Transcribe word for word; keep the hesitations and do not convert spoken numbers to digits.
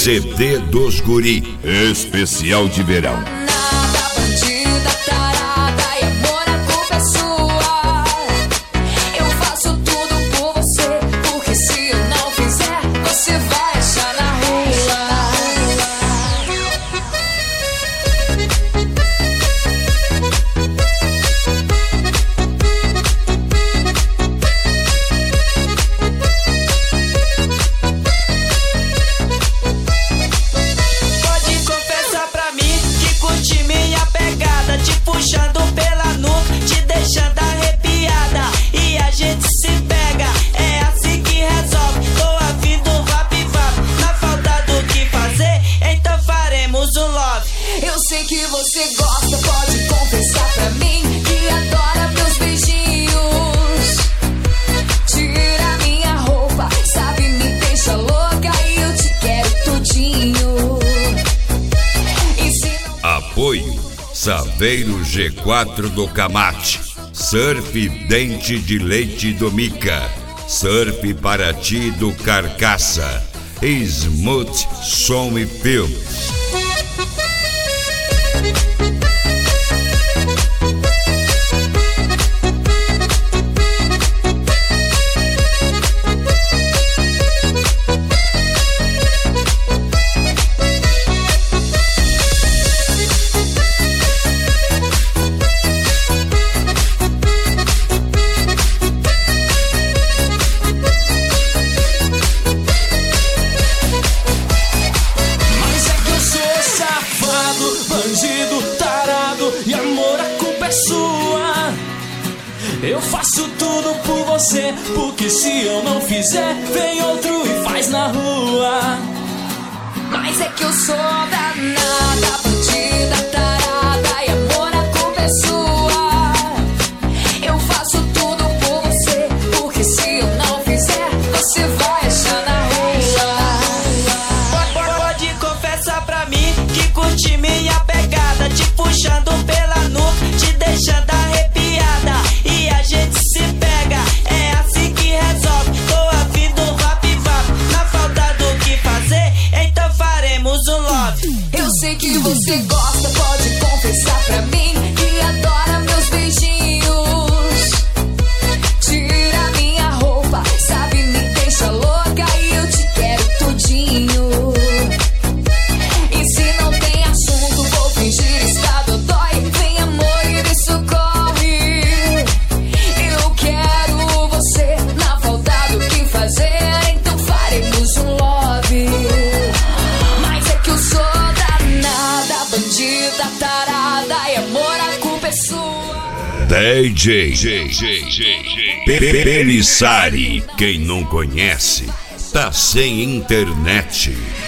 C D dos Guri, especial de verão. Eu sei que você gosta, pode confessar pra mim que adora meus beijinhos. Tira minha roupa, sabe, me deixa louca e eu te quero tudinho. E se não... Apoio Saveiro G quatro do Camate, Surf Dente de Leite do Mica, Surf Paraty do Carcaça, Smooth Som e Filmes. Bandido, tarado e amor, a culpa é sua. Eu faço tudo por você, porque se eu não fizer, vem outro e faz na rua. Mas é que eu sou danada, bandida, tarada e amor, a culpa é sua. Eu faço tudo por você, porque se eu não fizer, você vai achar na rua. Pode confessar pra mim que curte minha pegada, te puxando pela nuca, te deixando arrepiada, e a gente se pega, é assim que resolve. Tô afim do vap vap, na falta do que fazer, então faremos um love. Eu sei que você gosta, pode confessar pra mim que adora meus beijinhos. Tira minha roupa, sabe, me deixa louca e eu te quero tudinho. E se não tem assunto, vou fingir estado dói. Vem amor e me socorre. Eu quero você, na falta do que fazer, então faremos um love. Mas é que eu sou danada, bandida, tarada e amor, a culpa é sua. D J Pelissari, quem não conhece, tá sem internet.